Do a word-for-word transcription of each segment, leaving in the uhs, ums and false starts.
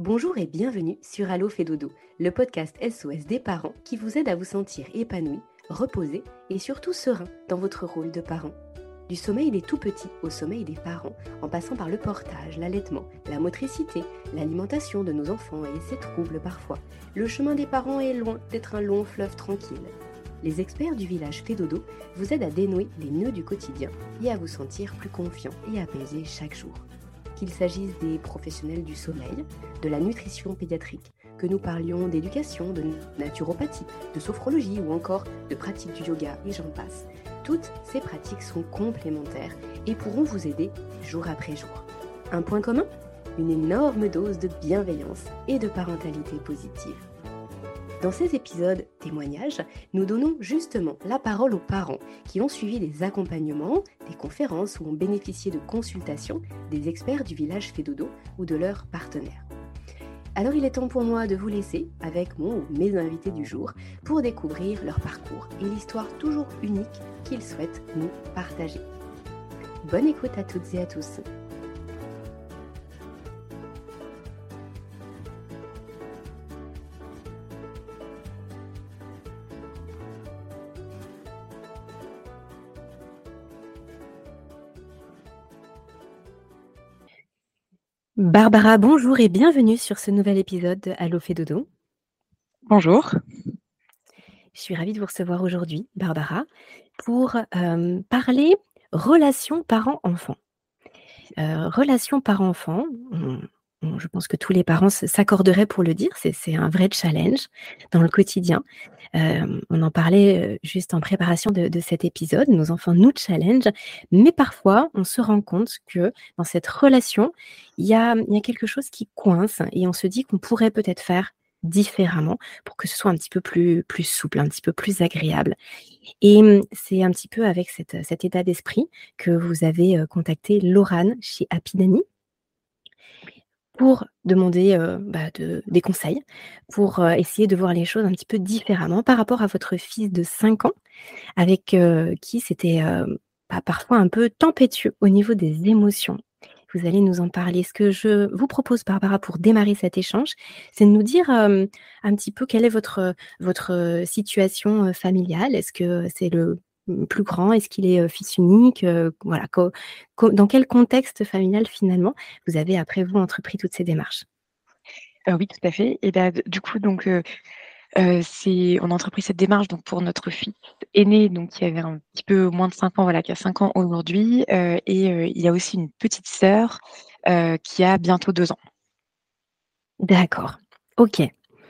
Bonjour et bienvenue sur Allo fait dodo, le podcast S O S des parents qui vous aide à vous sentir épanoui, reposé et surtout serein dans votre rôle de parent. Du sommeil des tout-petits au sommeil des parents, en passant par le portage, l'allaitement, la motricité, l'alimentation de nos enfants et ses troubles parfois, le chemin des parents est loin d'être un long fleuve tranquille. Les experts du village fait dodo vous aident à dénouer les nœuds du quotidien et à vous sentir plus confiant et apaisé chaque jour. Qu'il s'agisse des professionnels du sommeil, de la nutrition pédiatrique, que nous parlions d'éducation, de naturopathie, de sophrologie ou encore de pratique du yoga et j'en passe. Toutes ces pratiques sont complémentaires et pourront vous aider jour après jour. Un point commun ? Une énorme dose de bienveillance et de parentalité positive. Dans ces épisodes témoignages, nous donnons justement la parole aux parents qui ont suivi des accompagnements, des conférences ou ont bénéficié de consultations des experts du village fait dodo ou de leurs partenaires. Alors il est temps pour moi de vous laisser avec mon ou mes invités du jour pour découvrir leur parcours et l'histoire toujours unique qu'ils souhaitent nous partager. Bonne écoute à toutes et à tous. Barbara, bonjour et bienvenue sur ce nouvel épisode de Allo fait dodo. Bonjour. Je suis ravie de vous recevoir aujourd'hui, Barbara, pour euh, parler relations parents-enfants. Euh, relations parents-enfants, on, on, je pense que tous les parents s'accorderaient pour le dire, c'est, c'est un vrai challenge dans le quotidien. Euh, on en parlait juste en préparation de, de cet épisode, nos enfants nous challenge, mais parfois on se rend compte que dans cette relation, il y a, il y a quelque chose qui coince et on se dit qu'on pourrait peut-être faire différemment pour que ce soit un petit peu plus, plus souple, un petit peu plus agréable. Et c'est un petit peu avec cette, cet état d'esprit que vous avez contacté Laurane chez Happy Nanny pour demander euh, bah, de, des conseils, pour euh, essayer de voir les choses un petit peu différemment par rapport à votre fils de cinq ans, avec euh, qui c'était euh, bah, parfois un peu tempétueux au niveau des émotions. Vous allez nous en parler. Ce que je vous propose, Barbara, pour démarrer cet échange, c'est de nous dire euh, un petit peu quelle est votre, votre situation euh, familiale. Est-ce que c'est le plus grand? Est-ce qu'il est euh, fils unique? euh, Voilà. Co- co- dans quel contexte familial, finalement, vous avez, après vous, entrepris toutes ces démarches? Euh, oui, tout à fait. Et bah, d- du coup, donc, euh, euh, c'est, on a entrepris cette démarche donc, pour notre fils aîné, donc, qui avait un petit peu moins de cinq ans, voilà, qui a cinq ans aujourd'hui. Euh, et euh, il y a aussi une petite sœur euh, qui a bientôt deux ans. D'accord. Ok.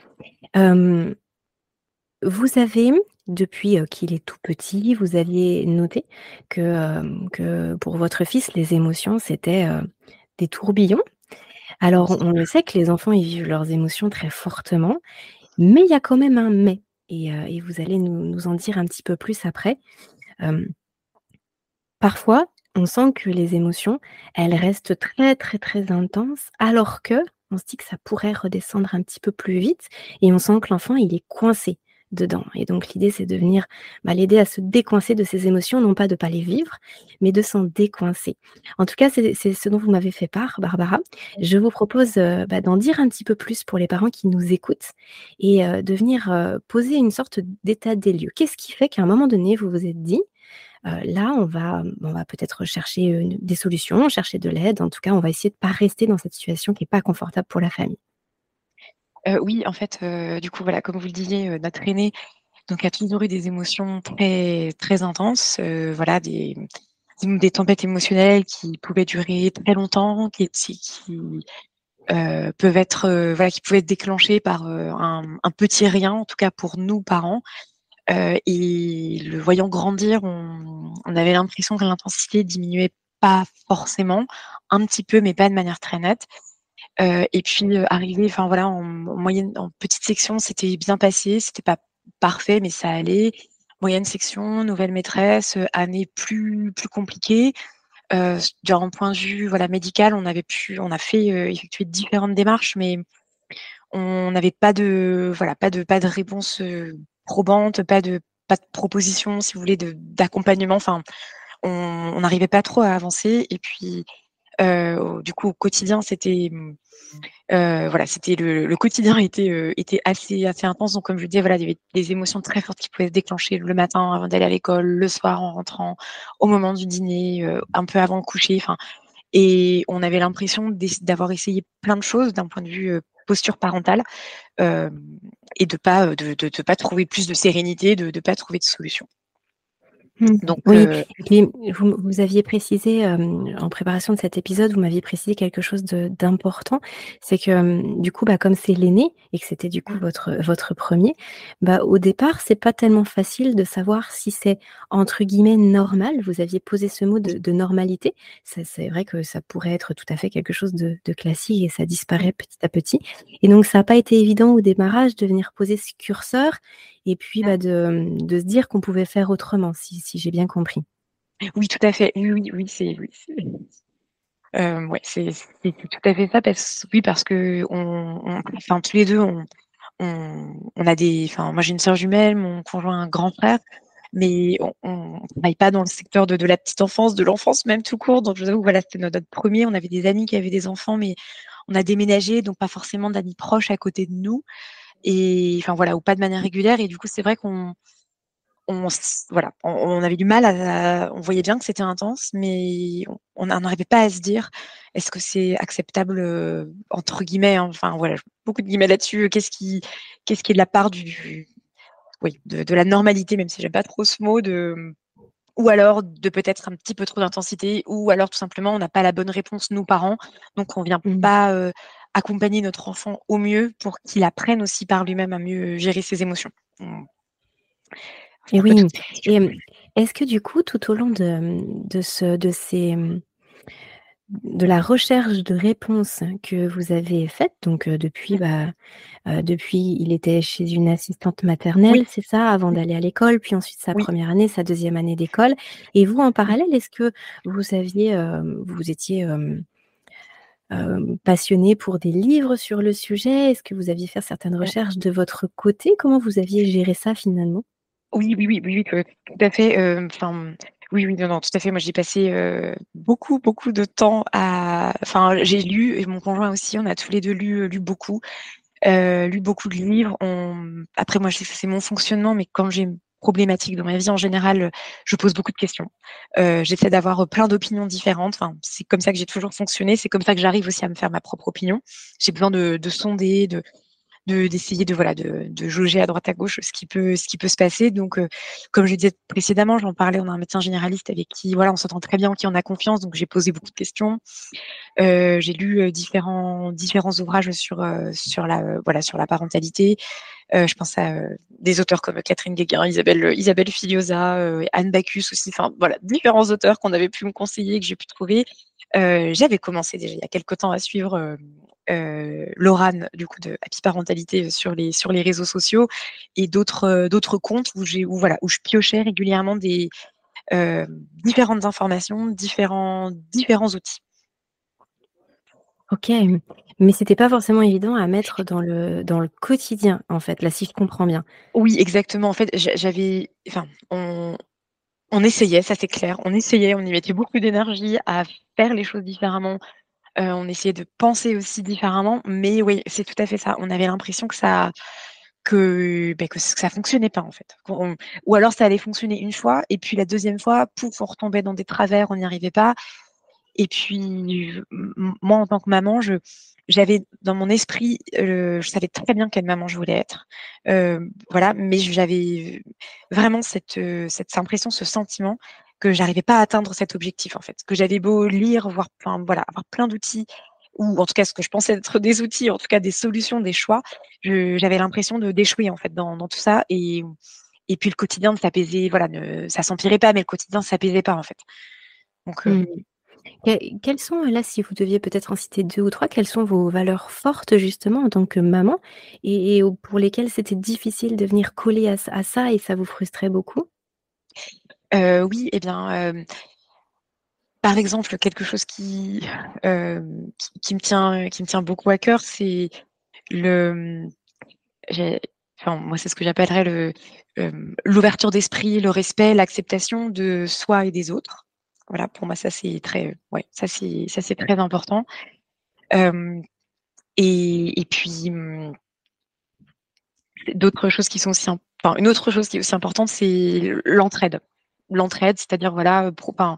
Euh, vous avez, depuis euh, qu'il est tout petit, vous aviez noté que, euh, que pour votre fils, les émotions, c'était euh, des tourbillons. Alors, on le sait que les enfants, ils vivent leurs émotions très fortement, mais il y a quand même un mais. Et, euh, et vous allez nous, nous en dire un petit peu plus après. Euh, parfois, on sent que les émotions, elles restent très, très, très intenses, alors que on se dit que ça pourrait redescendre un petit peu plus vite, et on sent que l'enfant, il est coincé dedans. Et donc, l'idée, c'est de venir bah, l'aider à se décoincer de ses émotions, non pas de ne pas les vivre, mais de s'en décoincer. En tout cas, c'est, c'est ce dont vous m'avez fait part, Barbara. Je vous propose euh, bah, d'en dire un petit peu plus pour les parents qui nous écoutent et euh, de venir euh, poser une sorte d'état des lieux. Qu'est-ce qui fait qu'à un moment donné, vous vous êtes dit, euh, là, on va, on va peut-être chercher une- des solutions, chercher de l'aide. En tout cas, on va essayer de ne pas rester dans cette situation qui n'est pas confortable pour la famille. Euh, oui, en fait, euh, du coup, voilà, comme vous le disiez, euh, notre aîné donc, a toujours eu des émotions très, très intenses, euh, voilà, des, des tempêtes émotionnelles qui pouvaient durer très longtemps, qui, qui, qui euh, peuvent être euh, voilà qui pouvaient être déclenchées par euh, un, un petit rien, en tout cas pour nous parents. Euh, et le voyant grandir, on, on avait l'impression que l'intensité diminuait pas forcément, un petit peu, mais pas de manière très nette. Euh, et puis euh, arrivé, enfin voilà, en, en moyenne, en petite section, c'était bien passé, c'était pas parfait, mais ça allait. Moyenne section, nouvelle maîtresse, euh, année plus plus compliquée. Euh, d'un point de vue voilà médical, on avait pu, on a fait euh, effectuer différentes démarches, mais on n'avait pas de voilà pas de pas de réponse euh, probante, pas de pas de proposition, si vous voulez, de d'accompagnement. Enfin, on on n'arrivait pas trop à avancer. Et puis Euh, du coup, au quotidien, c'était euh, voilà, c'était le, le quotidien était euh, était assez assez intense. Donc, comme je le disais, voilà, il y avait des émotions très fortes qui pouvaient se déclencher le matin avant d'aller à l'école, le soir en rentrant, au moment du dîner, euh, un peu avant le coucher. Enfin, et on avait l'impression d'avoir essayé plein de choses d'un point de vue euh, posture parentale euh, et de pas de, de, de pas trouver plus de sérénité, de de pas trouver de solution. Mmh. Donc, Oui, euh, et puis vous, vous aviez précisé, hem, en préparation de cet épisode, vous m'aviez précisé quelque chose de d'important. C'est que, hem, du coup, bah, comme c'est l'aîné et que c'était du coup votre, votre premier, bah, au départ, c'est pas tellement facile de savoir si c'est entre guillemets «normal». Vous aviez posé ce mot de de normalité. Ça, c'est vrai que ça pourrait être tout à fait quelque chose de de classique et ça disparaît petit à petit et donc ça a pas été évident au démarrage de venir poser ce curseur et puis, bah, de, de se dire qu'on pouvait faire autrement, si si j'ai bien compris. oui, tout à fait. Oui, oui, oui, c'est oui, c'est euh, ouais, c'est c'est tout à fait ça parce oui, parce que on, on enfin tous les deux on on, on a des enfin moi j'ai une sœur jumelle, mon conjoint un grand frère, mais on on travaille pas dans le secteur de de la petite enfance, de l'enfance même tout court. Donc je vous avoue, voilà, c'était notre, notre premier. On avait des amis qui avaient des enfants, mais on a déménagé, donc pas forcément d'amis proches à côté de nous. Et enfin voilà, ou pas de manière régulière. Et du coup, c'est vrai qu'on on voilà, on, on avait du mal à, à, on voyait bien que c'était intense, mais on n'arrivait pas à se dire est-ce que c'est acceptable euh, entre guillemets, hein, enfin voilà, beaucoup de guillemets là-dessus. Qu'est-ce qui, qu'est-ce qui est de la part du, oui, de, de la normalité, même si j'aime pas trop ce mot, de ou alors de peut-être un petit peu trop d'intensité, ou alors tout simplement on n'a pas la bonne réponse nous parents, donc on vient Mmh. pas euh, accompagner notre enfant au mieux pour qu'il apprenne aussi par lui-même à mieux gérer ses émotions. On- C'est Et un peu oui toute cette question. et hem, est-ce que du coup, tout au long de, mmh, de ce de ces, mmh, de la recherche de réponses que vous avez faite, donc heu, depuis, bah, heu, depuis il était chez une assistante Oui, maternelle, c'est ça? Avant oui, d'aller à l'école, puis ensuite sa oui. première année, sa deuxième année d'école et vous, en parallèle, est-ce que vous aviez, hem, vous étiez, hem, hem, passionné pour des livres sur le sujet? Est-ce que vous aviez fait certaines recherches de votre côté? Comment vous aviez géré ça finalement? Oui, oui, oui, oui, oui, que tout à fait, heu, enfin, oui, oui, non, non, tout à fait. Moi, j'ai passé, heu, beaucoup, beaucoup de temps à enfin, j'ai lu et mon conjoint aussi, on a tous les deux lu, lu beaucoup, heu, lu beaucoup de livres. On après moi, je sais que c'est mon fonctionnement, mais quand j'ai une problématique dans ma vie en général, heu, je pose beaucoup de questions. Heu, j'essaie d'avoir, plein d'opinions différentes. Enfin, c'est comme ça que j'ai toujours fonctionné. C'est comme ça que j'arrive aussi à me faire ma propre opinion. J'ai besoin de de sonder, de de d'essayer de voilà de, de jauger à droite à gauche ce qui peut ce qui peut se passer. Donc euh, comme je disais précédemment, j'en parlais, on a un médecin généraliste avec qui voilà on s'entend très bien, en qui on a confiance, donc j'ai posé beaucoup de questions. Euh, j'ai lu euh, différents différents ouvrages sur euh, sur la euh, voilà sur la parentalité. Euh, je pense à euh, des auteurs comme Catherine Guéguin, Isabelle Isabelle Filiosa, euh, Anne Bacchus aussi. Enfin voilà, différents auteurs qu'on avait pu me conseiller, que j'ai pu trouver. Euh, j'avais commencé déjà il y a quelque temps à suivre euh, euh, Laurane, du coup, de Happy Parentalité sur les, sur les réseaux sociaux et d'autres euh, d'autres comptes où, j'ai, où, voilà, où je piochais régulièrement des euh, différentes informations, différents, différents outils. OK, mais c'était pas forcément évident à mettre dans le dans le quotidien, en fait, là, si je comprends bien? Oui, exactement. En fait, j'avais, enfin, on, on essayait, ça c'est clair. On essayait, on y mettait beaucoup d'énergie à faire les choses différemment. Euh, on essayait de penser aussi différemment. Mais oui, c'est tout à fait ça. On avait l'impression que ça, que, beh, que ça fonctionnait pas en fait. Qu'on- ou alors ça allait fonctionner une fois et puis la deuxième fois, pouf, on retombait dans des travers, on n'y arrivait pas. Et puis m- moi en tant que maman, je j'avais dans mon esprit, euh, je savais très bien quelle maman je voulais être, Euh, voilà, mais j'avais vraiment cette euh, cette impression, ce sentiment que j'arrivais pas à atteindre cet objectif en fait, que j'avais beau lire, voir plein, voilà, avoir plein d'outils ou en tout cas ce que je pensais être des outils, en tout cas des solutions, des choix, je- j'avais l'impression de d'échouer en fait dans, dans tout ça et et puis le quotidien ne s'apaisait, voilà, ne, ça s'empirait pas, mais le quotidien ne s'apaisait pas en fait. Donc euh, Mmh. Que quelles sont, là, si vous deviez peut-être en citer deux ou trois, quelles sont vos valeurs fortes, justement, en tant que maman et et au pour lesquelles c'était difficile de venir coller à ç à ça et ça vous frustrait beaucoup? euh, oui, eh bien, euh, par exemple, quelque chose qui, euh, qui, qui me tient, qui me tient beaucoup à cœur, c'est le, j'ai- enfin, moi, c'est ce que j'appellerais le, euh, l'ouverture d'esprit, le respect, l'acceptation de soi et des autres. Voilà, pour moi, ça c'est très, ouais, ça c'est ça c'est très important. Euh, et, et puis hum, d'autres choses qui sont aussi, enfin, une autre chose qui est aussi importante, c'est l'entraide. L'entraide, c'est-à-dire voilà, pro, enfin,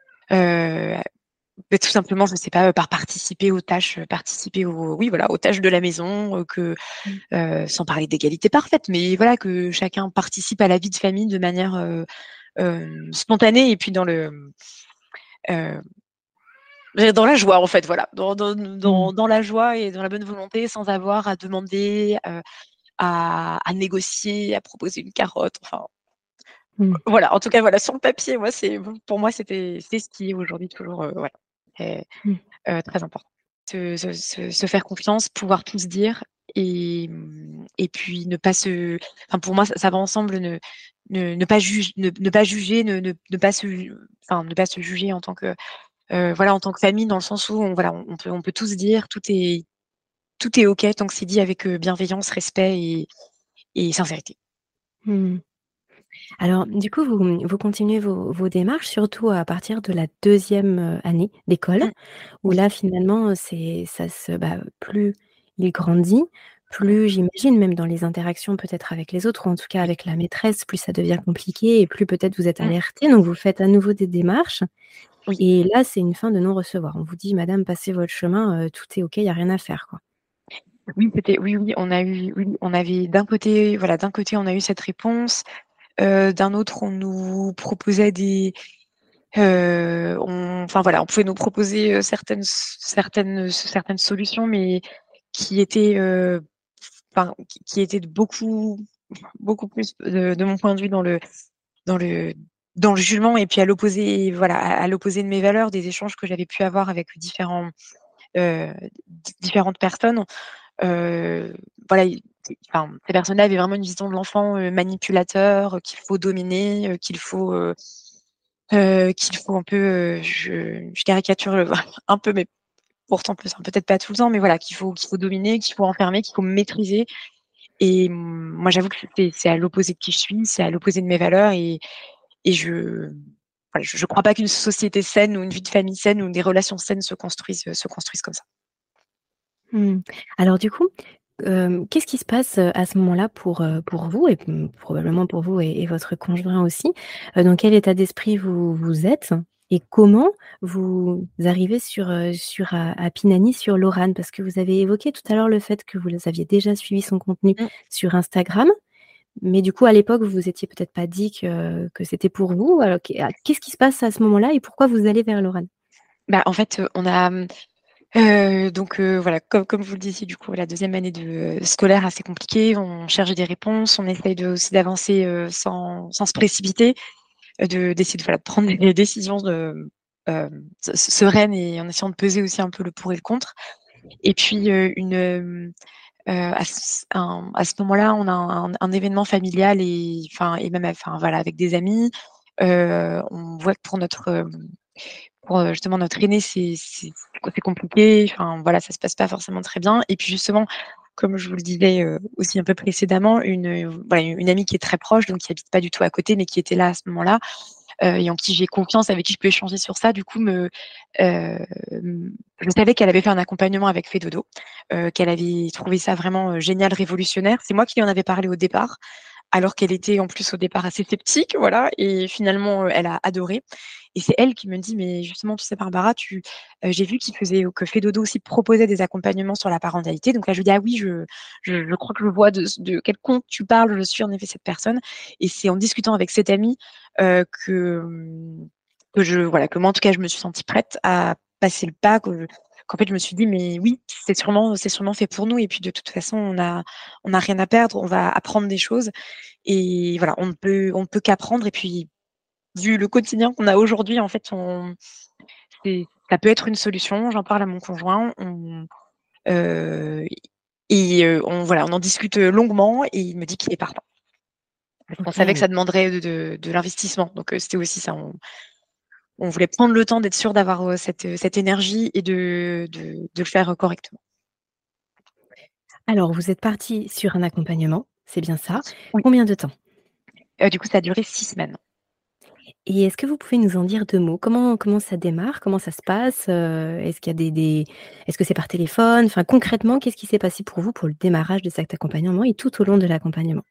euh, mais tout simplement, je ne sais pas, par participer aux tâches, participer aux, oui, voilà, aux tâches de la maison, euh, que Mmh. euh, sans parler d'égalité parfaite, mais voilà, que chacun participe à la vie de famille de manière euh, euh, spontanée et puis dans le euh, dans la joie en fait, voilà, dans, dans, dans, Mmh. dans la joie et dans la bonne volonté, sans avoir à demander, euh, à, à négocier, à proposer une carotte, enfin. Mmh. Voilà, en tout cas, voilà, sur le papier, moi, c'est pour moi, c'était c'est ce qui est aujourd'hui toujours euh, voilà, est, Mmh. euh, très important. Se, se, se, se faire confiance, pouvoir tout se dire et, et puis ne pas se. Enfin, pour moi, ça, ça va ensemble. Ne, ne, ne pas juger, ne, ne pas juger, ne, ne, ne pas se, enfin, ne pas se juger en tant que euh, voilà, en tant que famille, dans le sens où on, voilà, on peut on peut tout se dire, tout est tout est ok tant que c'est dit avec euh, bienveillance, respect et, et sincérité. Mmh. Alors, du coup, vous, vous continuez vos, vos démarches, surtout à partir de la deuxième euh, année d'école, Mm, où oui. là, finalement, c'est, ça se, bah, plus il grandit, Mm, plus j'imagine, même dans les interactions peut-être avec les autres, ou en tout cas oui. avec la maîtresse, plus ça devient compliqué et plus peut-être vous êtes Mm, alerté. Donc, vous faites à nouveau des démarches. oui. Et là, c'est une fin de non-recevoir. On vous dit, Madame, passez votre chemin, euh, tout est OK, il n'y a rien à faire, quoi. Oui, c'était oui, oui, on a eu, oui, on avait d'un côté, voilà, d'un côté, on a eu cette réponse, euh, d'un autre, on nous proposait des, euh, on, enfin voilà, on pouvait nous proposer euh, certaines, certaines, certaines solutions, mais qui étaient, euh, enfin, qui, qui étaient de beaucoup, beaucoup plus de, de mon point de vue dans le, dans le, dans le jugement et puis à l'opposé, voilà, à, à l'opposé de mes valeurs, des échanges que j'avais pu avoir avec différents, euh, d- différentes personnes. Euh, voilà, il- enfin, ces personnes-là avaient vraiment une vision de l'enfant euh, manipulateur, euh, qu'il faut dominer, euh, qu'il faut, euh, euh, qu'il faut un peu, euh, je, je caricature le- un peu, mais pourtant plus, hein, peut-être pas tout le temps, mais voilà, qu'il faut, qu'il faut dominer, qu'il faut enfermer, qu'il faut maîtriser. Et hum, moi, j'avoue que c'est c'est à l'opposé de qui je suis, c'est à l'opposé de mes valeurs, et, et je, voilà, je, je crois pas qu'une société saine ou une vie de famille saine ou des relations saines se construisent, se construisent comme ça. Mmh. Alors du coup, hem, qu'est-ce qui se passe, heu, à ce moment-là pour, heu, pour vous et mmh, probablement pour vous et et votre conjoint aussi? Heu, dans quel état d'esprit vous vous êtes? Et comment vous arrivez sur, heu, sur à à Pinani, sur Lorane? Parce que vous avez évoqué tout à l'heure le fait que vous les aviez déjà suivi son contenu Mm. sur Instagram, mais du coup à l'époque vous vous étiez peut-être pas dit que que c'était pour vous. Alors qu'est ah, qu'est-ce qui se passe à ce moment-là et pourquoi vous allez vers Lorane? Bah, en fait, euh, on a euh, donc euh, voilà, comme, comme vous le disiez, du coup, la deuxième année de euh, scolaire assez compliquée. On cherche des réponses, on essaye de, aussi d'avancer euh, sans, sans se précipiter, euh, de d'essayer de, voilà, de prendre des décisions de, euh, se- sereines et en essayant de peser aussi un peu le pour et le contre. Et puis euh, une euh, à ce, un- à ce moment-là, on a un, un événement familial et enfin et même enfin voilà avec des amis. Euh, on voit que pour notre euh, pour euh, justement notre aîné, c'est c'est c'est compliqué. Enfin voilà, ça se passe pas forcément très bien. Et puis justement, comme je vous le disais euh, aussi un peu précédemment, une euh, voilà une amie qui est très proche, donc qui habite pas du tout à côté, mais qui était là à ce moment-là, euh, et en qui j'ai confiance, avec qui je peux échanger sur ça. Du coup, me, euh, je savais qu'elle avait fait un accompagnement avec Fedodo, euh, qu'elle avait trouvé ça vraiment euh, génial, révolutionnaire. C'est moi qui lui en avais parlé au départ, alors qu'elle était en plus au départ assez sceptique, voilà, et finalement euh, elle a adoré. Et c'est elle qui me dit, mais justement, tu sais, Barbara, tu, euh, j'ai vu qu'il faisait, que Fedodo aussi proposait des accompagnements sur la parentalité. Donc là, je lui dis, ah oui, je, je, je crois que je vois de, de quel compte tu parles, je suis en effet cette personne. Et c'est en discutant avec cette amie euh, que, que je, voilà, que moi, en tout cas, je me suis sentie prête à passer le pas, que, qu'en fait, je me suis dit, mais oui, c'est sûrement, c'est sûrement fait pour nous. Et puis, de toute façon, on a, on a rien à perdre, on va apprendre des choses. Et voilà, on ne peut, on ne peut qu'apprendre. Et puis, vu le quotidien qu'on a aujourd'hui, en fait, on, c'est, ça peut être une solution. J'en parle à mon conjoint. On, euh, et euh, on, voilà, on en discute longuement et il me dit qu'il est partant. Parce qu'on savait que OK. ça demanderait de, de, de l'investissement. Donc, euh, c'était aussi ça. On, on voulait prendre le temps d'être sûr d'avoir euh, cette, euh, cette énergie et de, de, de le faire euh, correctement. Alors vous êtes partis sur un accompagnement, c'est bien ça. Oui. Combien de temps? Euh, du coup, ça a duré six semaines. Et est-ce que vous pouvez nous en dire deux mots? Comment comment ça démarre? Comment ça se passe? Heu, est-ce qu'il y a des des est-ce que c'est par téléphone? Enfin, concrètement, qu'est-ce qui s'est passé pour vous pour le démarrage de cet accompagnement et tout au long de l'accompagnement?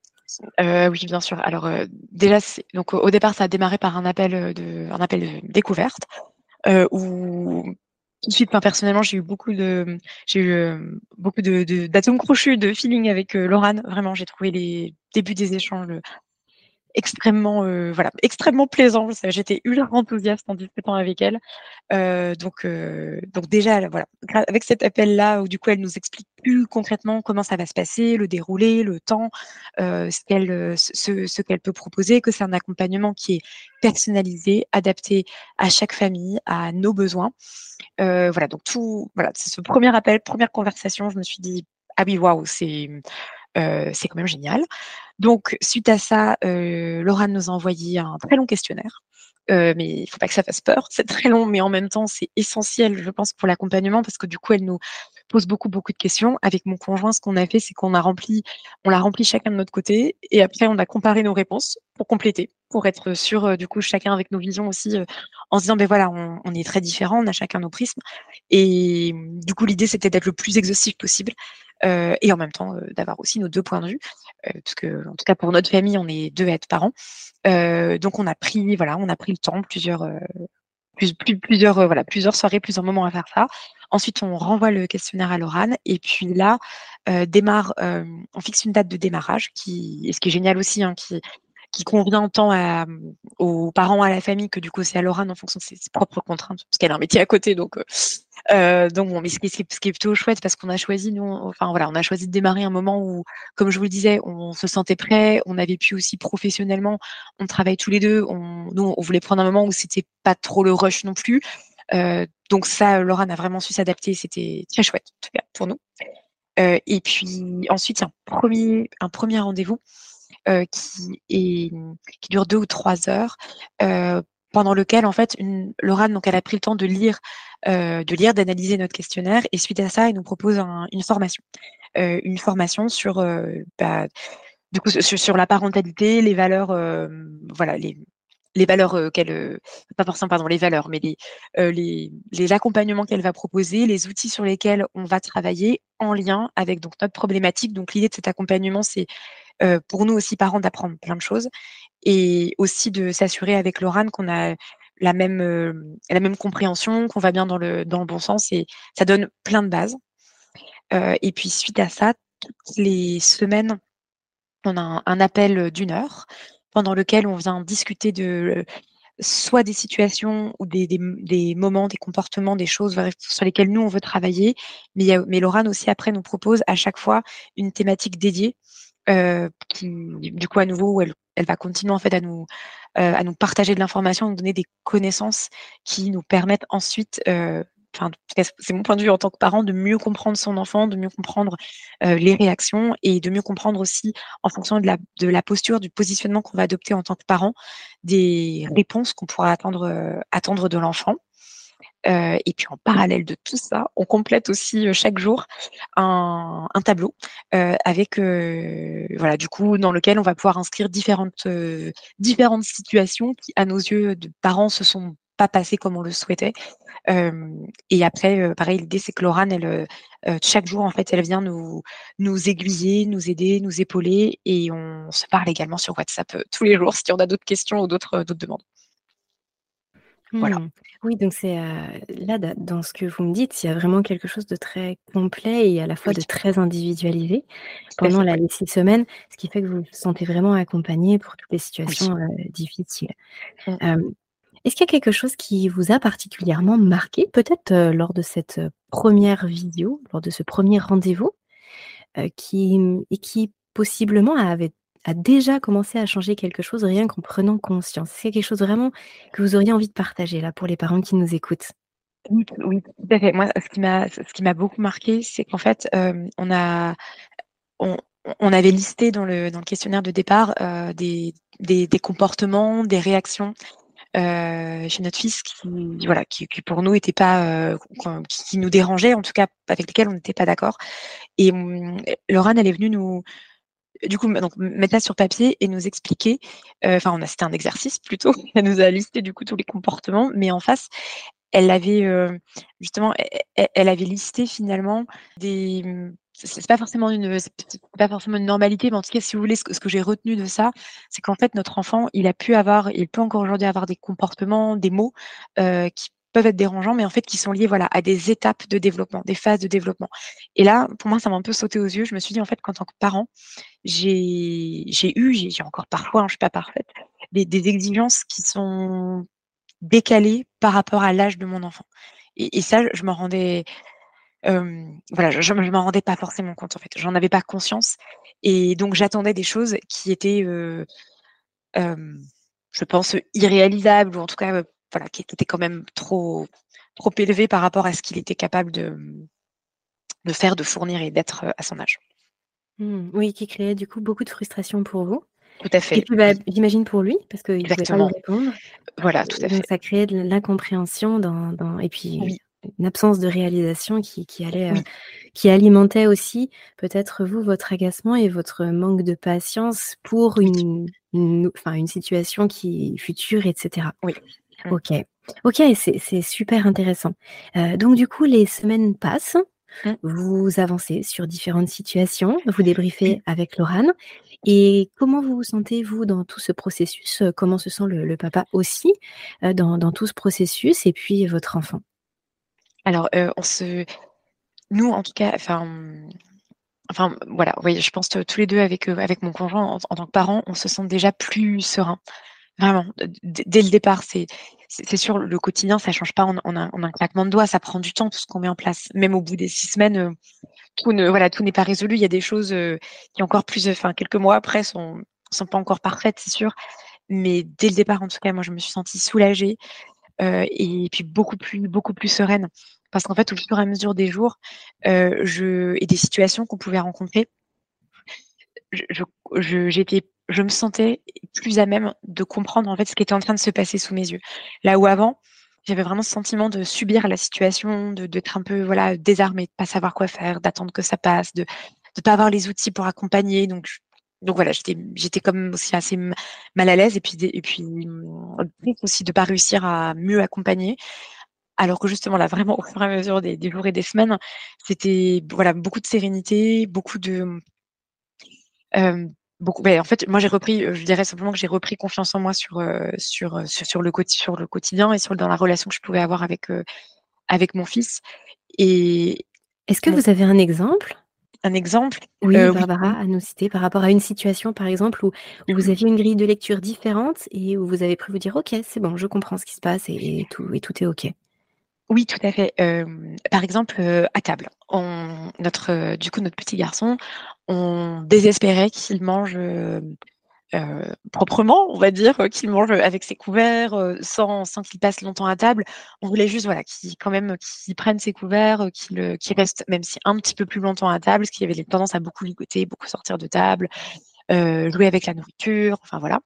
Heu, oui, bien sûr. Alors, heu, déjà, c'est donc au au départ, ça a démarré par un appel, heu, de un appel de découverte, heu, où tout de suite, enfin, personnellement, j'ai eu beaucoup de, mmh, j'ai eu, hem, beaucoup de de d'atomes crochus, de feeling avec, heu, Laurane. Vraiment, j'ai trouvé les débuts des échanges, heu, extrêmement, heu, voilà, extrêmement plaisants. Ça j'étais ultra enthousiaste en discutant avec elle. Heu, donc heu, donc déjà, là, voilà, gra avec cet appel-là où du coup elle nous explique plus concrètement comment ça va se passer, le déroulé, le temps, heu, ce qu'elle, heu, ce ce ce qu'elle peut proposer, que c'est un accompagnement qui est personnalisé, adapté à chaque famille, à nos besoins. Heu, voilà, donc tout voilà, c'est ce premier appel, première conversation, je me suis dit: «Ah oui, waouh, c'est, heu, c'est quand même génial». Donc suite à ça, heu, Laura nous a envoyé un très long questionnaire, heu, mais il faut pas que ça fasse peur. C'est très long, mais en même temps, c'est essentiel, je pense, pour l'accompagnement parce que du coup, elle nous pose beaucoup, beaucoup de questions. Avec mon conjoint, ce qu'on a fait, c'est qu'on a rempli on l'a rempli chacun de notre côté et après on a comparé nos réponses pour compléter, pour être sûr, heu, du coup, chacun avec nos visions aussi, heu, en se disant: «Beh, voilà, on on est très différents, on a chacun nos prismes» et mmh, du coup, l'idée, c'était d'être le plus exhaustif possible, heu et en même temps, heu, d'avoir aussi nos deux points de vue, heu, parce que, en tout cas, pour notre famille, on est deux à être parents. Heu, donc on a pris voilà, on a pris le temps, plusieurs, heu, plus plus plusieurs, heu, voilà, plusieurs soirées, plusieurs moments à faire ça. Ensuite, on renvoie le questionnaire à Laurane et puis là, heu, démarre, hem, on fixe une date de démarrage qui et ce qui est génial aussi, hein, qui qui convient tant à, mmh, aux parents, à la famille que du coup aussi à Laurane en fonction de ses ses propres contraintes, parce qu'elle a un métier à côté donc heu heu, donc bon, mais ce qui ce qui ce qui est plutôt chouette parce qu'on a choisi nous, enfin voilà, on a choisi de démarrer un moment où, comme je vous le disais, on se sentait prêts, on avait pu aussi professionnellement, on travaille tous les deux, on nous, on voulait prendre un moment où c'était pas trop le rush non plus, heu, donc ça, Laurane a vraiment su s'adapter, c'était très chouette, en tout cas pour nous, heu et puis ensuite, il y a un premier un premier rendez-vous heu, qui est mmh, qui dure deux ou trois heures, heu, pendant lequel en fait une Laurane donc elle a pris le temps de lire, heu, de lire, d'analyser notre questionnaire et suite à ça, elle nous propose un une formation. Heu, une formation sur, heu, bah, du coup su sur la parentalité, les valeurs, hem, voilà les les valeurs, heu, qu'elle, heu, pas forcément pardon, les valeurs, mais les, heu, les les accompagnements qu'elle va proposer, les outils sur lesquels on va travailler en lien avec donc notre problématique. Donc l'idée de cet accompagnement, c'est heu, pour nous aussi parents d'apprendre plein de choses et aussi de s'assurer avec Laurane qu'on a la même, hem, la même compréhension, qu'on va bien dans le dans le bon sens et ça donne plein de bases. Heu et puis suite à ça, toutes les semaines, on a un un appel, d'une heure pendant lequel on vient discuter de, soit des situations ou des des m des moments, des comportements, des choses, voilà, sur lesquelles nous on veut travailler. Mais il y a mais Laurane aussi après nous propose à chaque fois une thématique dédiée, heu, qui du coup à nouveau où elle elle va continuer en fait à nous, heu, à nous partager de l'information, à nous donner des connaissances qui nous permettent ensuite, heu, enfin en tout cas c'est mon point de vue en tant que parent, de mieux comprendre son enfant, de mieux comprendre, heu, les réactions et de mieux comprendre aussi en fonction de la de la posture, du positionnement qu'on va adopter en tant que parent, des réponses qu'on pourra attendre, heu, attendre de l'enfant. Heu et puis en parallèle de tout ça, on complète aussi, heu, chaque jour un un tableau, heu, avec, heu, voilà, du coup, dans lequel on va pouvoir inscrire différentes, heu, différentes situations qui, à nos yeux de parents, se sont pas passées comme on le souhaitait. Hem et après, heu, pareil, l'idée, c'est que Laurane, elle, heu heu, chaque jour, en fait, elle vient nous nous aiguiller, nous aider, nous épauler et on se parle également sur WhatsApp, heu, tous les jours si on a d'autres questions ou d'autres, d'autres demandes. Voilà. Mmh. Oui, donc c'est, heu, là, da dans ce que vous me dites, il y a vraiment quelque chose de très complet et à la fois Oui, de très individualisé tout à pendant fait, la ouais. les six semaines, ce qui fait que vous vous sentez vraiment accompagné pour toutes les Oui. situations, heu, difficiles. Mmh. Hem, est-ce qu'il y a quelque chose qui vous a particulièrement marqué, peut-être, heu, lors de cette, heu, première visio, lors de ce premier rendez-vous, heu, qui, mmh et qui possiblement avait a déjà commencé à changer quelque chose rien qu'en prenant conscience? C'est quelque chose vraiment que vous auriez envie de partager là, pour les parents qui nous écoutent? Oui, oui, tout à fait. Moi, ce qui m'a ce qui m'a beaucoup marqué, c'est qu'en fait, hem, on a on on avait listé dans le dans le questionnaire de départ, heu, des des des comportements, des réactions, heu, chez notre fils qui voilà, qui qui pour nous étaient pas, heu, qu'on qui qui nous dérangeaient, en tout cas avec lesquels on n'était pas d'accord et mmh, Laurane, elle est venue nous du coup, donc mettre ça sur papier et nous expliquer. Enfin, euh, on a c'était un exercice plutôt. Elle nous a listé du coup tous les comportements, mais en face, elle avait euh, justement, elle, elle avait listé finalement des. C'est pas forcément une, c'est pas forcément une normalité, mais en tout cas, si vous voulez, ce que, ce que j'ai retenu de ça, c'est qu'en fait, notre enfant, il a pu avoir, il peut encore aujourd'hui avoir des comportements, des mots euh, qui peuvent être dérangeants, mais en fait, qui sont liés, voilà, à des étapes de développement, des phases de développement. Et là, pour moi, ça m'a un peu sauté aux yeux. Je me suis dit, en fait, qu'en tant que parent, j'ai, j'ai eu, j'ai, j'ai encore parfois, hein, je suis pas parfaite, des, des exigences qui sont décalées par rapport à l'âge de mon enfant. Et, et ça, je m'en rendais, euh, voilà, je, je m'en rendais pas forcément compte en fait. J'en avais pas conscience, et donc j'attendais des choses qui étaient, euh, euh, je pense, irréalisables, ou en tout cas, euh, voilà, qui, qui étaient quand même trop, trop élevées par rapport à ce qu'il était capable de, de faire, de fournir et d'être à son âge. Mmh, oui, qui créait du coup beaucoup de frustration pour vous. Tout à Et fait. puis, bah, Oui. j'imagine pour lui, parce qu'il ne pouvait pas vous Exactement. répondre. Voilà, tout à Donc, fait. ça créait de l'incompréhension dans, dans, et puis Oui. une absence de réalisation qui, qui allait, Oui. euh, qui alimentait aussi peut-être vous, votre agacement et votre manque de patience pour Oui. une, une, enfin, une situation qui future, et cetera. Oui. Ok, ok, c'est, c'est super intéressant. Euh, donc du coup, les semaines passent. Mm. Vous avancez sur différentes situations, vous débriefez Oui. avec Laurane. Et comment vous vous sentez, vous, dans tout ce processus? Comment se sent le, le papa aussi euh, dans, dans tout ce processus, et puis votre enfant? Alors, euh, on se, nous, en tout cas, enfin, enfin, voilà, oui, je pense que tous les deux avec euh, avec mon conjoint en, en tant que parents, on se sent déjà plus serein. Vraiment, d- dès le départ, c'est c'est c'est sûr, le quotidien, ça change pas en, en un, en un claquement de doigts, ça prend du temps tout ce qu'on met en place. Même au bout des six semaines, euh, tout ne voilà, tout n'est pas résolu. Il y a des choses euh, qui encore plus, enfin quelques mois après, sont sont pas encore parfaites, c'est sûr. Mais dès le départ, en tout cas, moi, je me suis sentie soulagée euh, et puis beaucoup plus beaucoup plus sereine, parce qu'en fait, au fur et à mesure des jours, euh, je et des situations qu'on pouvait rencontrer, je, je, je, j'étais, je me sentais plus à même de comprendre en fait ce qui était en train de se passer sous mes yeux. Là où avant, j'avais vraiment ce sentiment de subir la situation, de d'être un peu voilà désarmée, de pas savoir quoi faire, d'attendre que ça passe, de de pas avoir les outils pour accompagner. Donc je- donc voilà, j'étais j'étais comme aussi assez m- mal à l'aise, et puis des- et puis hum, triste aussi de pas réussir à mieux accompagner. Alors que justement là, vraiment au fur et à mesure des, des jours et des semaines, c'était voilà beaucoup de sérénité, beaucoup de Hem, beaucoup beh, en fait, moi, j'ai repris, heu, je dirais simplement que j'ai repris confiance en moi sur, heu, sur, heu, sur sur le quoti sur le quotidien, et sur dans la relation que je pouvais avoir avec, heu, avec mon fils. Et Est-ce que mon vous avez un exemple? un exemple, Oui, heu, oui, Barbara, oui, à nous citer par rapport à une situation, par exemple, où, où vous aviez une grille de lecture différente et où vous avez pu vous dire: «OK, c'est bon, je comprends ce qui se passe et, et tout, et tout est OK». oui, tout à fait. Hem, par exemple, heu, à table, on notre, heu, du coup, notre petit garçon, on désespérait qu'il mange, hem Heu, proprement, on va dire, heu, qu'il mange avec ses couverts, heu, sans sans qu'il passe longtemps à table. On voulait juste, voilà, qu'il quand même, qu'il prenne ses couverts, heu, qu'il, heu, qu'il reste même si un petit peu plus longtemps à table, parce qu'il avait tendance à beaucoup ligoter, beaucoup sortir de table, heu, jouer avec la nourriture, enfin voilà.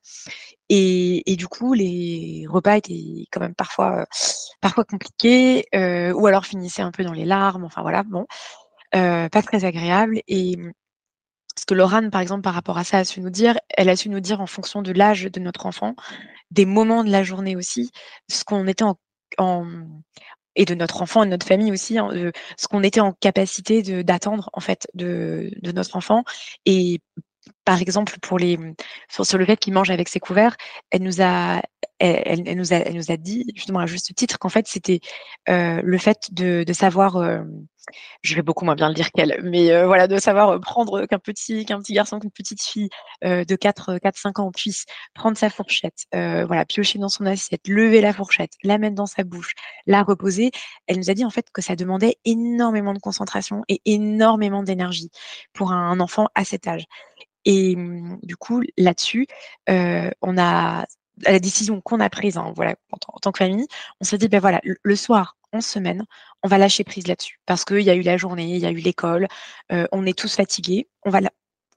Et et du coup, les repas étaient quand même parfois, heu, parfois compliqués, heu, ou alors finissaient un peu dans les larmes, enfin voilà, bon, heu, pas très agréable. Et ce que Laurane, par exemple, par rapport à ça, a su nous dire, elle a su nous dire en fonction de l'âge de notre enfant, des moments de la journée aussi, ce qu'on était en, en et de notre enfant et de notre famille aussi, hein, euh, ce qu'on était en capacité de d'attendre en fait de, de notre enfant. Et par exemple, pour les sur, sur le fait qu'il mange avec ses couverts, elle nous a elle, elle- elle nous a elle nous a dit justement à juste titre qu'en fait c'était euh, le fait de, de savoir euh, je vais beaucoup moins bien le dire qu'elle, mais euh, voilà, de savoir euh, prendre qu'un petit, qu'un petit garçon, qu'une petite fille euh, de quatre, quatre, cinq ans puisse prendre sa fourchette, euh, voilà, piocher dans son assiette, lever la fourchette, la mettre dans sa bouche, la reposer. Elle nous a dit en fait que ça demandait énormément de concentration et énormément d'énergie pour un enfant à cet âge. Et hum, du coup, là-dessus, euh, on a la décision qu'on a prise, hein, voilà, en, tant- en tant que famille, on s'est dit, ben voilà, le, le soir, en semaine, on va lâcher prise là-dessus, parce qu'il y a eu la journée, il y a eu l'école, euh, on est tous fatigués, on va, la-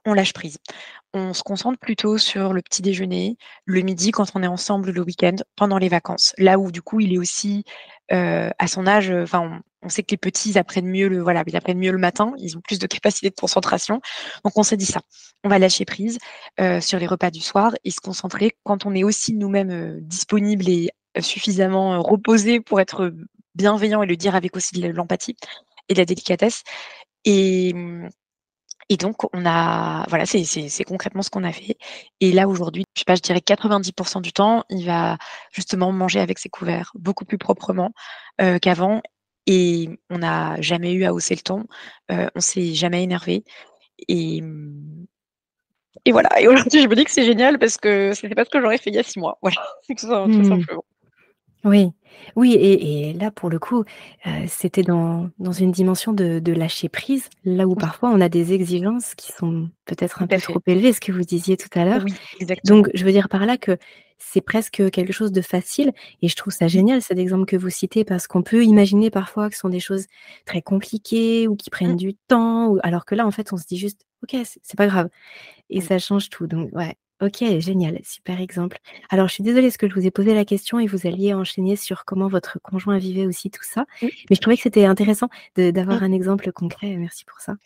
on lâche prise. On se concentre plutôt sur le petit déjeuner, le midi quand on est ensemble le week-end, pendant les vacances. Là où du coup il est aussi euh, à son âge, enfin on, on sait que les petits ils apprennent mieux le voilà, ils apprennent mieux le matin, ils ont plus de capacité de concentration. Donc on s'est dit ça. On va lâcher prise euh, sur les repas du soir et se concentrer quand on est aussi nous-mêmes euh, disponibles et euh, suffisamment euh, reposés pour être bienveillant et le dire avec aussi de l'empathie et de la délicatesse. Et, et donc, on a, voilà, c'est, c'est, c'est concrètement ce qu'on a fait. Et là, aujourd'hui, je sais pas, je dirais quatre-vingt-dix pour cent du temps, il va justement manger avec ses couverts beaucoup plus proprement euh, qu'avant. Et on n'a jamais eu à hausser le ton. Euh, on s'est jamais énervé. Et, et voilà. Et aujourd'hui, je me dis que c'est génial parce que c'était pas ce que j'aurais fait il y a six mois. Voilà, c'est tout, tout Mmh. simplement. Oui, oui et et là pour le coup, heu, c'était dans dans une dimension de de lâcher prise, là où Oui, parfois on a des exigences qui sont peut-être un tout à peu fait. trop élevées, ce que vous disiez tout à l'heure. Oui, exactement. Donc je veux dire par là que c'est presque quelque chose de facile et je trouve ça Oui. génial cet exemple que vous citez parce qu'on peut imaginer parfois que ce sont des choses très compliquées ou qui Mm. prennent du temps ou alors que là en fait on se dit juste: «OK, c'est c'est pas grave». Et Oui. ça change tout, donc ouais. OK, génial, super exemple. Alors je suis désolée parce que je vous ai posé la question et vous alliez enchaîner sur comment votre conjoint vivait aussi tout ça, Oui. mais je trouvais que c'était intéressant de Mm. d'avoir un exemple concret, merci pour ça.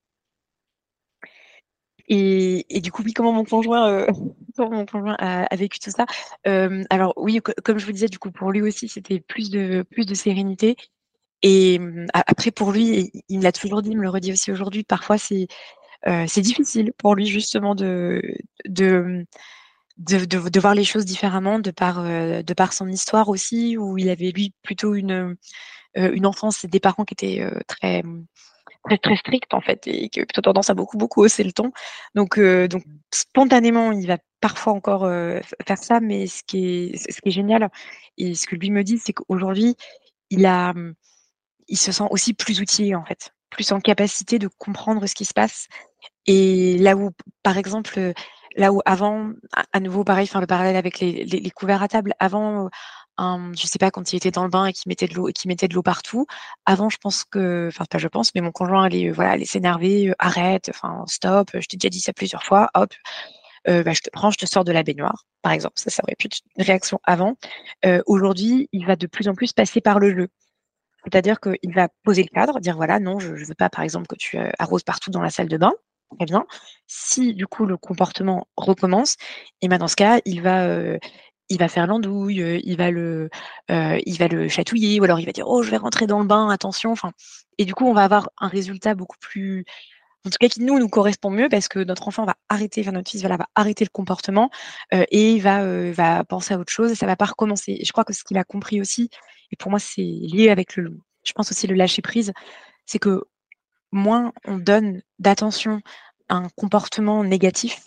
Et, et du coup, oui, comment mon conjoint, euh, comment mon conjoint a, a vécu tout ça. Euh, alors oui, co- comme je vous disais, du coup, pour lui aussi, c'était plus de plus de sérénité. Et euh, a- après, pour lui, il, il me l'a toujours dit, il me le redit aussi aujourd'hui. Parfois, c'est euh, c'est difficile pour lui justement de de de, de, de voir les choses différemment, de par euh, de par son histoire aussi, où il avait lui plutôt une euh, une enfance et des parents qui étaient euh, très très très strict en fait et qui a plutôt tendance à beaucoup beaucoup hausser le ton. Donc euh, donc spontanément, il va parfois encore euh, faire ça, mais ce qui est ce qui est génial et ce que lui me dit, c'est qu'aujourd'hui, il a il se sent aussi plus outillé en fait, plus en capacité de comprendre ce qui se passe. Et là où, par exemple, là où avant, à, à nouveau pareil, enfin le parallèle avec les, les, les couverts à table, avant, un, je sais pas, quand il était dans le bain et qu'il mettait de l'eau, et qu'il mettait de l'eau partout, avant, je pense que, enfin pas je pense, mais mon conjoint allait, euh, voilà, allait s'énerver, euh, arrête, enfin stop, je t'ai déjà dit ça plusieurs fois, hop, euh, bah, je te prends, je te sors de la baignoire, par exemple, ça, ça aurait pu être une réaction avant. Euh, aujourd'hui, il va de plus en plus passer par le jeu. C'est-à-dire qu'il va poser le cadre, dire voilà, non, je ne veux pas, par exemple, que tu euh, arroses partout dans la salle de bain. Très bien. Si du coup le comportement recommence, et ben dans ce cas, il va, euh, il va faire l'andouille, euh, il va le, euh, il va le chatouiller, ou alors il va dire oh je vais rentrer dans le bain, attention. Enfin, et du coup on va avoir un résultat beaucoup plus, en tout cas qui nous nous correspond mieux parce que notre enfant va arrêter, enfin notre fils voilà, va arrêter le comportement euh, et il va, euh, va penser à autre chose et ça va pas recommencer. Et je crois que ce qu'il a compris aussi, et pour moi c'est lié avec le, je pense aussi le lâcher prise, c'est que moins on donne d'attention à un comportement négatif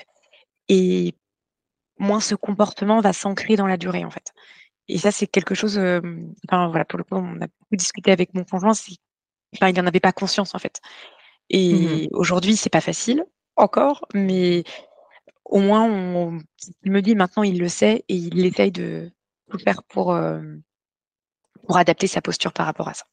et moins ce comportement va s'ancrer dans la durée en fait. Et ça c'est quelque chose, euh, enfin voilà, pour le coup on a beaucoup discuté avec mon conjoint, c'est, enfin, il n'en avait pas conscience en fait. Mmh. Et aujourd'hui c'est pas facile encore, mais au moins on, il me dit maintenant il le sait et il essaye de tout faire pour, euh, pour adapter sa posture par rapport à ça.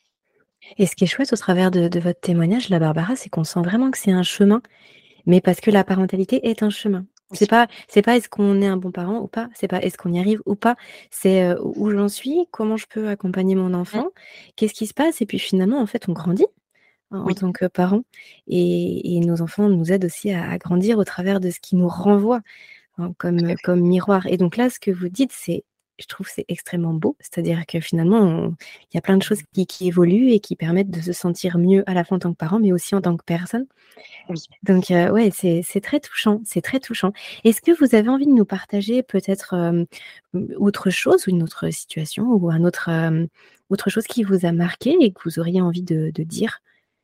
Et ce qui est chouette au travers de de votre témoignage là, Barbara, c'est qu'on sent vraiment que c'est un chemin, mais parce que la parentalité est un chemin. Oui, C'est pas c'est pas est-ce qu'on est un bon parent ou pas, c'est pas est-ce qu'on y arrive ou pas, c'est, heu, où j'en suis, comment je peux accompagner mon mm, enfant, qu'est-ce qui se passe et puis finalement en fait on grandit en en oui, tant que parents et et nos enfants nous aident aussi à à grandir au travers de ce qu'ils nous renvoient, hein, tout comme, à heu, fait. comme miroir et donc là, ce que vous dites, c'est je trouve c'est extrêmement beau. C'est-à-dire que finalement, on il y a plein de choses qui qui évoluent et qui permettent de se sentir mieux à la fois en tant que parent, mais aussi en tant que personne. Oui. Donc heu, ouais, c'est c'est très touchant, c'est très touchant. Est-ce que vous avez envie de nous partager peut-être, hem, mmh, autre chose ou une autre situation ou un autre, hem, autre chose qui vous a marqué et que vous auriez envie de de dire?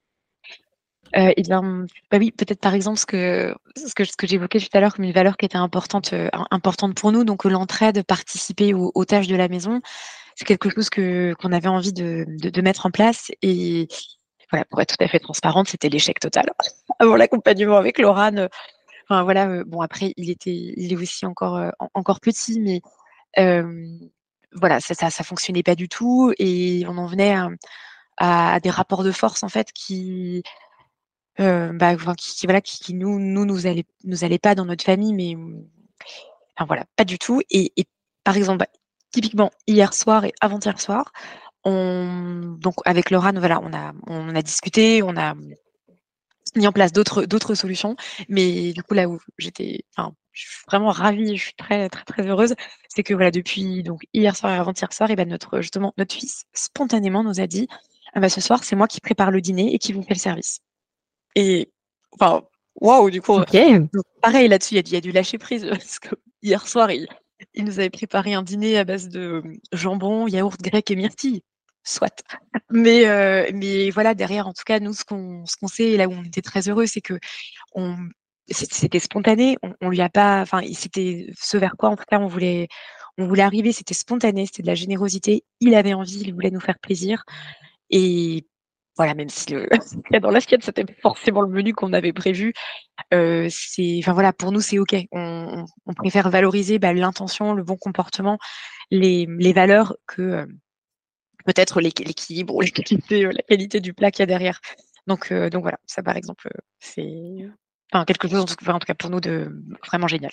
Euh, eh bien, bah oui, peut-être par exemple ce que ce que, ce que j'évoquais tout à l'heure comme une valeur qui était importante, euh, importante pour nous, donc euh, l'entraide, participer aux, aux tâches de la maison, c'est quelque chose que qu'on avait envie de, de, de mettre en place. Et voilà, pour être tout à fait transparente, c'était l'échec total avant l'accompagnement avec Laurent. euh, Enfin voilà, euh, bon après il était, il est aussi encore euh, en- encore petit, mais euh, voilà, ça, ça ça fonctionnait pas du tout et on en venait à, à, à des rapports de force en fait qui heu, bah, enfin qui qui voilà, qui qui nous nous nous allait nous allait pas dans notre famille, mais mmh, enfin voilà, pas du tout et et par exemple, bah, typiquement hier soir et avant-hier soir, on donc avec Laurent, voilà, on a on a discuté, on a mis en place d'autres d'autres solutions. Mais du coup, là où j'étais, enfin, je suis vraiment ravie, je suis très, très, très heureuse, c'est que voilà, depuis donc hier soir et avant-hier soir, et ben notre justement notre fils spontanément nous a dit: «Ah bah, ce soir, c'est moi qui prépare le dîner et qui vous fait le service» et enfin, waouh, du coup, OK. donc pareil là-dessus, il y a du il y a du lâcher prise, parce que hier soir, il il nous avait préparé un dîner à base de, mmh, jambon, yaourt grec et myrtille. Soit. Mais heu, mais voilà, derrière, en tout cas, nous, ce qu'on ce qu'on sait et là où on était très heureux, c'est qu'on c'é c'était spontané. On on lui a pas enfin, il c'était ce vers quoi, en tout cas, on voulait on voulait arriver, c'était spontané, c'était de la générosité. Il avait envie, il voulait nous faire plaisir et voilà, même si le ce qu'il y a dans l'assiette, c'était pas forcément le menu qu'on avait prévu, heu, c'est enfin voilà, pour nous, c'est OK. On on on préfère valoriser, bah, l'intention, le bon comportement, les les valeurs que, heu, peut-être l'éq l'équilibre ou la qualité, heu, la qualité du plat qu'il y a derrière. Donc heu, donc voilà, ça par exemple, heu, c'est enfin quelque chose en tout enfin en tout cas pour nous de vraiment génial.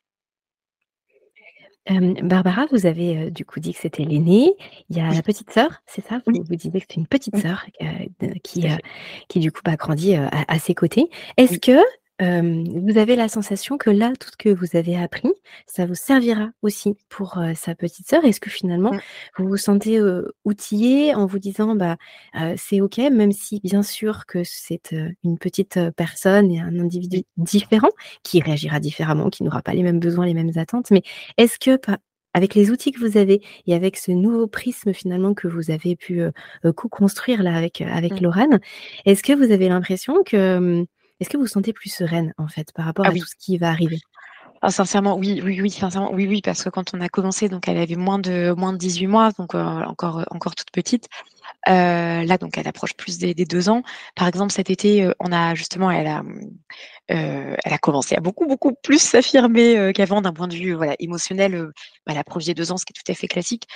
Hem, Barbara, vous avez, heu, du coup dit que c'était l'aînée. Il y a Oui, la petite sœur, c'est ça? oui, Vous vous disiez que c'est une petite oui, sœur, heu, de tout qui, à heu, fait. qui du coup, bah, grandit, heu, à à ses côtés. Est-ce Oui. que, hem, vous avez la sensation que là, tout ce que vous avez appris, ça vous servira aussi pour, heu, sa petite sœur? Est-ce que finalement, Mmh, vous vous sentez, heu, outillée en vous disant: «Bah, heu, c'est OK», même si bien sûr que c'est, heu, une petite, heu, personne et un individu oui. différent, qui réagira différemment, qui n'aura pas les mêmes besoins, les mêmes attentes, mais est-ce que pa avec les outils que vous avez et avec ce nouveau prisme finalement que vous avez pu, heu heu, co-construire là avec, heu, avec Mmh. Lorraine, est-ce que vous avez l'impression que, mmh, est-ce que vous vous sentez plus sereine en fait par rapport Ah à tout oui. ce qui va arriver? Ah sincèrement, oui, oui, oui, sincèrement, oui, oui, parce que quand on a commencé, donc elle avait moins de moins de dix-huit mois, donc heu, encore, heu, encore toute petite. Heu, là, donc elle approche plus des des deux ans. Par exemple, cet été, heu, on a justement elle a, mmh, heu, elle a commencé à beaucoup, beaucoup plus s'affirmer, heu, qu'avant d'un point de vue, voilà, émotionnel, heu, bah, elle approche des deux ans, ce qui est tout à fait classique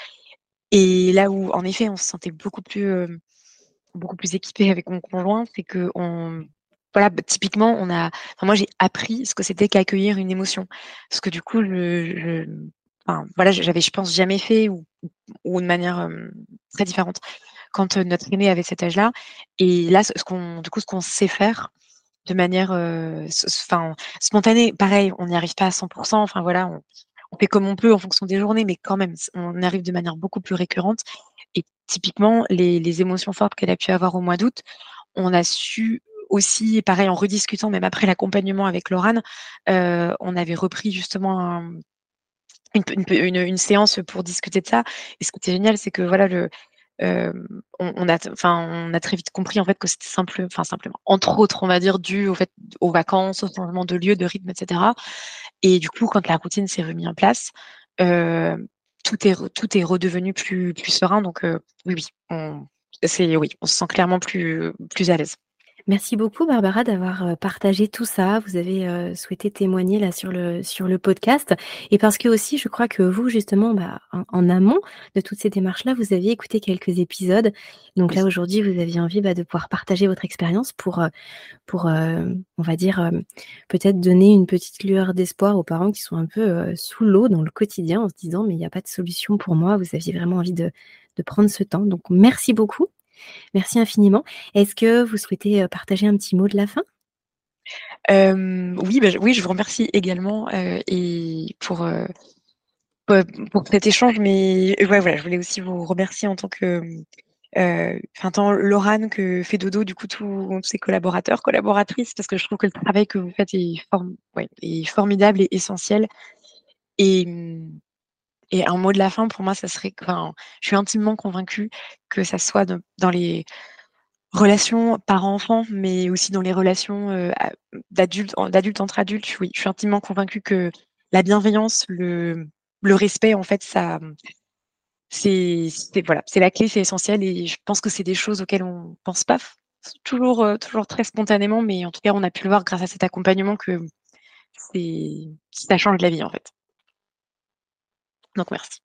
et là où, en effet, on se sentait beaucoup plus, hem, beaucoup plus équipés avec mon conjoint, c'est qu'on voilà, bah, typiquement, on a enfin moi, j'ai appris ce que c'était qu'accueillir une émotion. Parce que du coup, je je enfin, voilà, j'avais, je pense, jamais fait ou ou de manière, hem, très différente quand, heu, notre aîné avait cet âge-là et là, ce ce qu'on du coup, ce qu'on sait faire de manière, heu, s s enfin, spontanée, pareil, on n'y arrive pas à cent pour cent, enfin voilà, on on fait comme on peut en fonction des journées, mais quand même, s on y arrive de manière beaucoup plus récurrente et typiquement, les les émotions fortes qu'elle a pu avoir au mois d'août, on a su aussi, pareil, en rediscutant, même après l'accompagnement avec Laurane, heu, on avait repris justement un une p une p une une séance pour discuter de ça et ce qui était génial, c'est que voilà, le Hem, on on a t enfin, on a très vite compris en fait que c'était simple enfin simplement, entre autres, on va dire, dû au fait aux vacances, au changement de lieu, de rythme et cetera et du coup, quand la routine s'est remis en place, heu, tout est re tout est redevenu plus plus serein donc heu, oui, oui, on c'est oui, on se sent clairement plus plus à l'aise. Merci beaucoup Barbara d'avoir, heu, partagé tout ça. Vous avez, heu, souhaité témoigner là sur le sur le podcast et parce que aussi je crois que vous justement, bah, en en amont de toutes ces démarches-là, vous aviez écouté quelques épisodes. Donc Oui. là aujourd'hui vous aviez envie, bah, de pouvoir partager votre expérience pour, heu pour, heu, on va dire, hem, peut-être donner une petite lueur d'espoir aux parents qui sont un peu, heu, sous l'eau dans le quotidien en se disant: «Mais il y a pas de solution pour moi». Vous aviez vraiment envie de de prendre ce temps. Donc merci beaucoup, merci infiniment. Est-ce que vous souhaitez, heu, partager un petit mot de la fin? Hem, oui, bah, je oui, je vous remercie également, heu et pour, heu, bah, pour cet échange mais ouais, voilà, je voulais aussi vous remercier en tant que, mmh Heu, enfin tant Laurane que fait dodo, du coup tous ses collaborateurs, collaboratrices, parce que je trouve que le travail que vous faites est form ouais, est formidable et essentiel et mmh et un mot de la fin pour moi, ça serait que enfin, je suis intimement convaincue que ça soit de dans les relations parents-enfants, mais aussi dans les relations, heu, a d'adultes en d'adultes entre adultes, oui, je suis intimement convaincue que la bienveillance, le le respect, en fait, ça, mmh c'est c'est voilà, c'est la clé, c'est essentiel et je pense que c'est des choses auxquelles on pense pas f toujours, heu, toujours très spontanément, mais en tout cas, on a pu le voir grâce à cet accompagnement que c'est ça change la vie, en fait. Donc merci.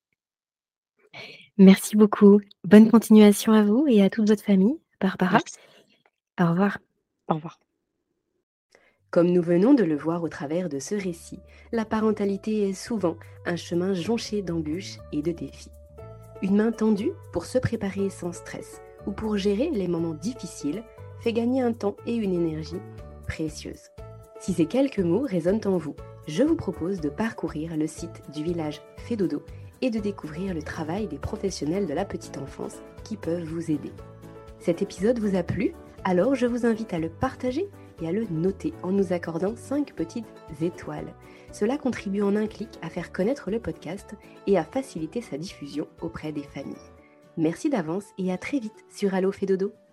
Merci beaucoup. Bonne continuation à vous et à toute votre famille. Barbara, Merci. au revoir. Au revoir. Comme nous venons de le voir au travers de ce récit, la parentalité est souvent un chemin jonché d'embûches et de défis. Une main tendue pour se préparer sans stress ou pour gérer les moments difficiles fait gagner un temps et une énergie précieuses. Si ces quelques mots résonnent en vous, je vous propose de parcourir le site du village Fedodo et de découvrir le travail des professionnels de la petite enfance qui peuvent vous aider. Cet épisode vous a plu? Alors je vous invite à le partager et à le noter en nous accordant cinq petites étoiles. Cela contribue en un clic à faire connaître le podcast et à faciliter sa diffusion auprès des familles. Merci d'avance et à très vite sur Allo Fedodo.